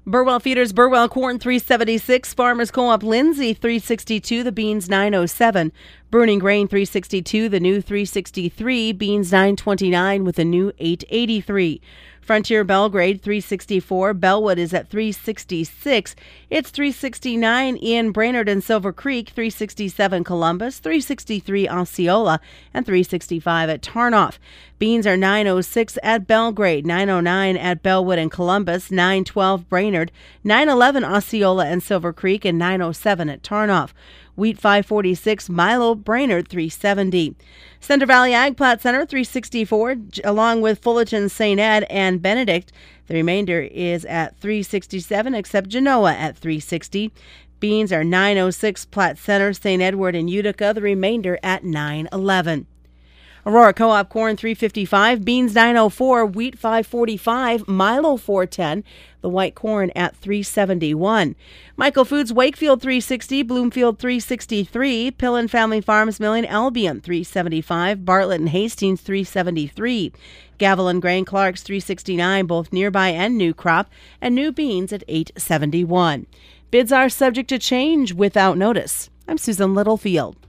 Burwell Feeders, Burwell corn 376, Farmers Co-op Lindsay 362, the beans 907, Burning Grain 362, the new 363, beans 929 with a new 883. Frontier Belgrade 364, Bellwood is at 366, it's 369 in Brainerd and Silver Creek, 367 Columbus, 363 Osceola, and 365 at Tarnoff. Beans are 906 at Belgrade, 909 at Bellwood and Columbus, 912 Brainerd, 911 Osceola and Silver Creek, and 907 at Tarnoff. Wheat 546, Milo, Brainerd 370. Center Valley Ag Plat Center 364, along with Fullerton, St. Ed, and Benedict. The remainder is at 367, except Genoa at 360. Beans are 906, Platte Center, St. Edward, and Utica. The remainder at 911. Aurora Co-op corn 355, beans 904, wheat 545, Milo 410, the white corn at 371. Michael Foods Wakefield 360, Bloomfield 363, Pillen Family Farms Milling Albion 375, Bartlett and Hastings 373, Gavilan Grain Clark's 369, both nearby and new crop, and new beans at 871. Bids are subject to change without notice. I'm Susan Littlefield.